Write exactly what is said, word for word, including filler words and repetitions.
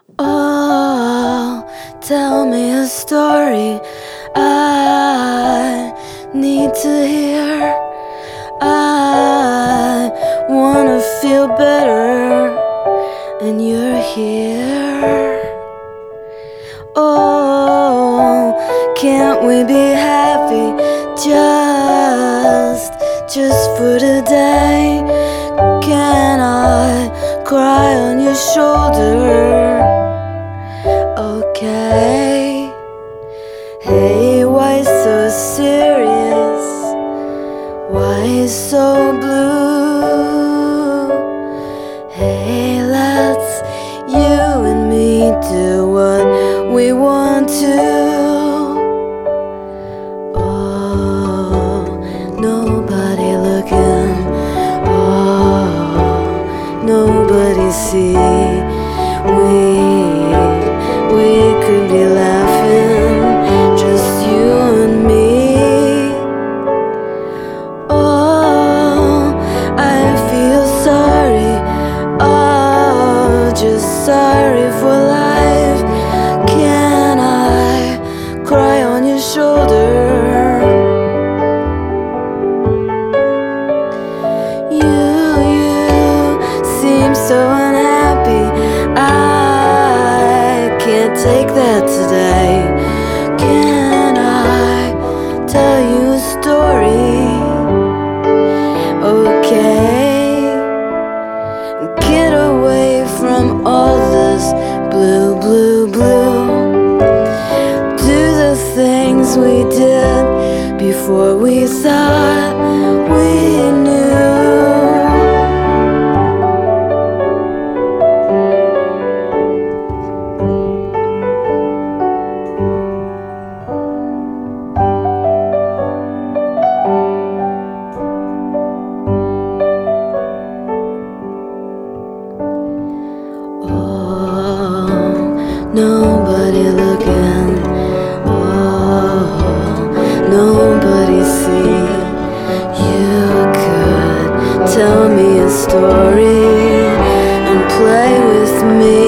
Oh, tell me a story I need to hear. I wanna feel better, and you're here. Oh, can't we be happy just, just for today? Can I cry on your shoulder? Okay. Hey, why so serious? Why so blue? Hey, let's you and me do what we want to. Oh, nobody looking. Oh, nobody see. We we could be laughing, just you and me. Oh, I feel sorry. Oh, just sorry for life. Can I cry on your shoulder? You, you seem so unhappy. I can't take that today. Can I tell you a story? Okay. Get away from all this blue, blue, blue. Do the things we did before we thought we knew. Nobody looking, oh, nobody see. You could tell me a story and play with me.